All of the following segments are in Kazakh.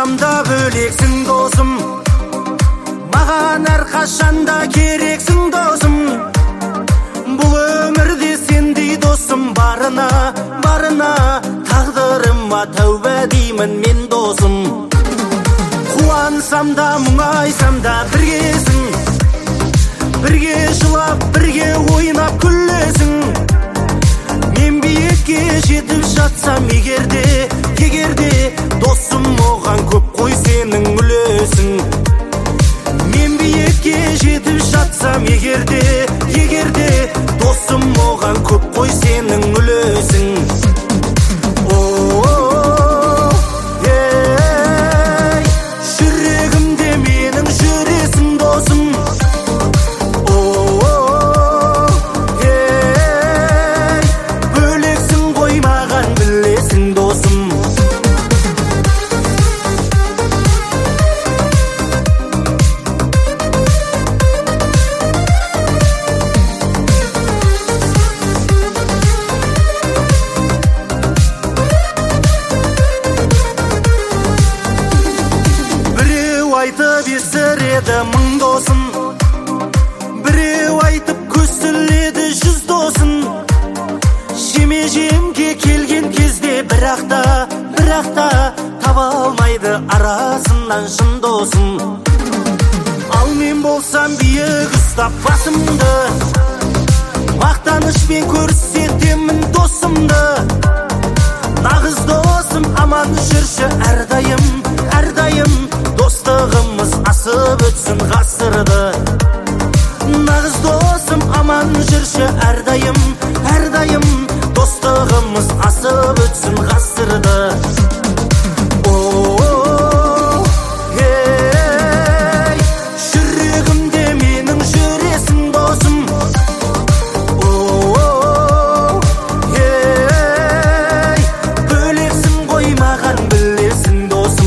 Қуансам да бөлексің досым, маған әрқашанда керексің досым. Бұл өмірде сендей досым барына, тағдырыма тәубә деймін мен досым. Қуансам да мұңайсам да біргесің, бірге жылап, бірге ойнап күлесің. Мен биікке жетіп жатсам егерде, досым оған көп қой сенің үлесің. Мен биікке жетіп жатсам егерде, досым оған көп қой сенің үлесің. Жүрегімде менің жүресің досым. Бөлексің ғой маған білесің досым. Айтып есіреді мың досын, біреу айтып көсіледі жүз досын. Жеме-жемге келген кезде бірақта таба алмайды арасынан шын досын. Ал мен болсам биік ұстап басымды, мақтанышпен көрсетемін досымды. Нағыз досым аман жүрші әрдайым, достығымыз асып өтсін ғасырды. Нағыз досым аман жүрші әрдайым, достығымыз асып өтсін ғасырды. Жүрегімде менің жүресің досым. Бөлексің ғой маған білесің досым.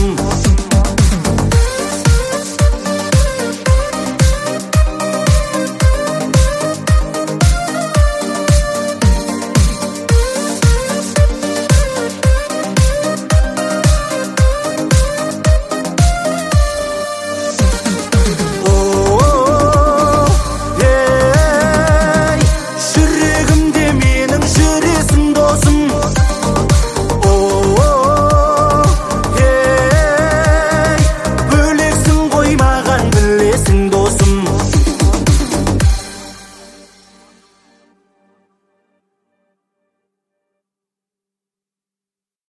Бөлексің ғой маған білесің